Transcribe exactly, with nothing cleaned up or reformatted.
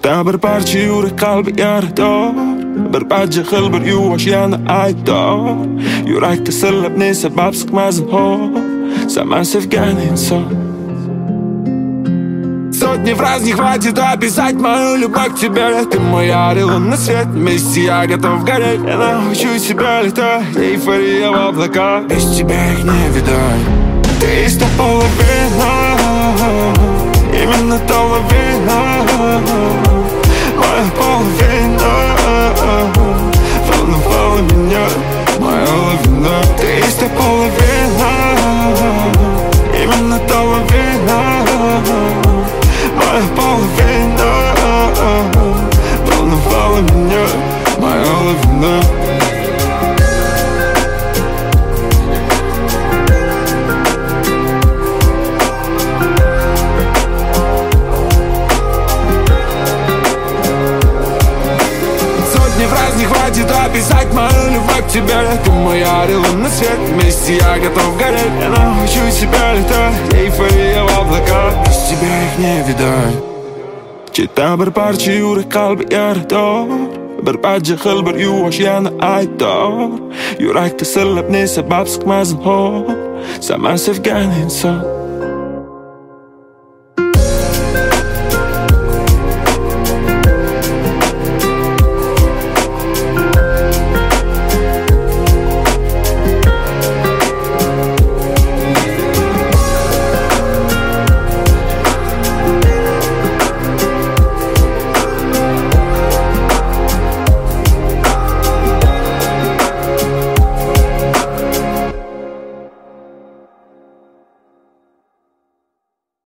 Ta bir parcha yurak qalbi yarador, bir parcha xil bir yuvosh yana aybdor. Yurakda sirlab ne sabab sıkmazın hor, сама sevgan inson. Сотни фраз не хватит описать мою любовь к тебе. Ты мой ярый лунный свет, вместе я готов гореть. Я научу себя летать, эйфория в облаках. Без тебя их не видать. Ты есть та половина, именно та половина, моя половина. Волновала меня моя лавина. Ты есть та половина, именно та половина, моя половина. Волновала меня моя лавина. Сотни фраз не хватит описать мою любовь к тебе. Ты мой ярый лунный свет, вместе я готов гореть. Я научу себя летать, эйфория в облаках. Без тебя их не видать. Чита bir parcha yurak qalbi yarador, bir parcha xil bir yuvosh yana aybdor. Yurakda sirlab ne sabab sıkmazın hor, сама sevgan inson.